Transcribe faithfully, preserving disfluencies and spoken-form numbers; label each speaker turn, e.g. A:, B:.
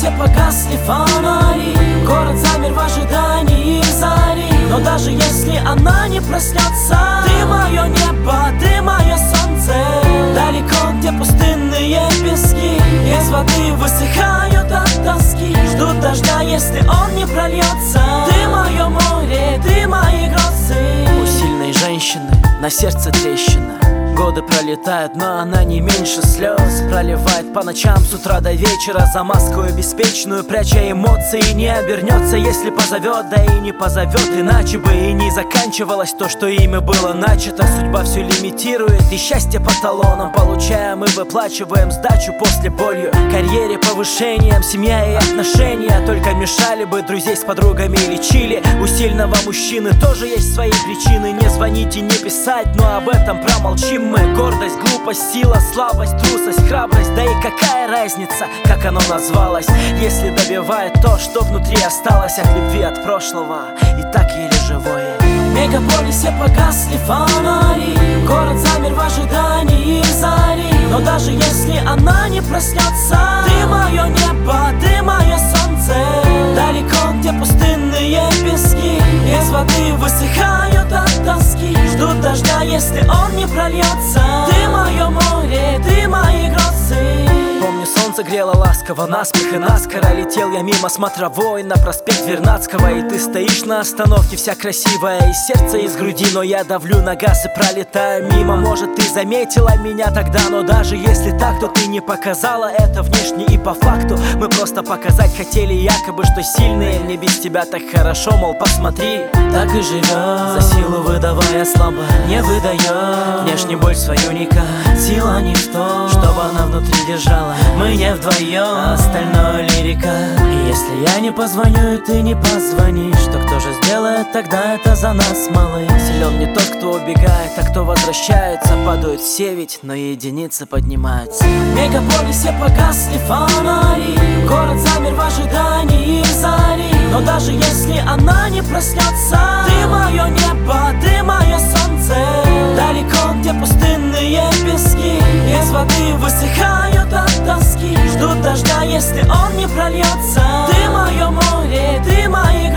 A: все погасли фонари, город замер в ожидании зари. Но даже если она не проснется, ты мое небо, ты мое солнце. Далеко, где пустынные пески, из воды высыхают от тоски, ждут дождя, если он не прольется. Ты мое море, ты мои грозы.
B: У сильной женщины на сердце трещина. Годы пролетают, но она не меньше слез. Проливает по ночам с утра до вечера за маску беспечную, пряча эмоции. Не обернется, если позовет, да и не позовет. Иначе бы и не заканчивалось то, что ими было начато. Судьба все лимитирует, и счастье по талонам получаем и выплачиваем сдачу после болью. Карьере, повышением, семья и отношения только мешали бы, друзей с подругами лечили. У сильного мужчины тоже есть свои причины не звонить и не писать, но об этом промолчим мы. Гордость, глупость, сила, слабость, трусость, храбрость. Да и какая разница, как оно назвалось, если добивает то, что внутри осталось от любви, от прошлого, и так еле живое.
A: В мегаполисе погасли фонари, город замер в ожидании зари. Но даже если она не проснется, ты мое небо, ты мое солнце. Далеко, где пустынные пески, из воды высыхают от тоски, ждут дождя, если он не прольется. Ты мое море, ты мои грозы.
B: Помню, солнце грело ласково, наспех и наскоро летел я мимо смотровой на проспект Вернадского. И ты стоишь на остановке, вся красивая, из сердца, из груди. Но я давлю на газ и пролетаю мимо. Может, ты заметила меня тогда, но даже если так, то ты не показала это внешне и по факту. Мы просто показать хотели якобы, что сильные. Мне без тебя так хорошо, мол, посмотри.
A: Так и живет,
B: за силу выдавая слабо,
A: не выдает
B: внешне боль свою никак.
A: Сила не в том,
B: чтобы она внутри держала.
A: Мы не вдвоем,
B: а остальное лирика.
A: И если я не позвоню, и ты не позвонишь, то кто же сделает тогда это за нас, малыш?
B: Силен не тот, кто убегает, а кто возвращается. Падают все ведь, но единицы поднимаются.
A: В мегаполисе погасли фонари, город замер в ожидании зари. Но даже если она не проснется, ты мое небо, ты мое солнце. Далеко, где пустынные пески, из воды высыхают от тоски, ждут дождя, если он не прольется. Ты мое море, ты мои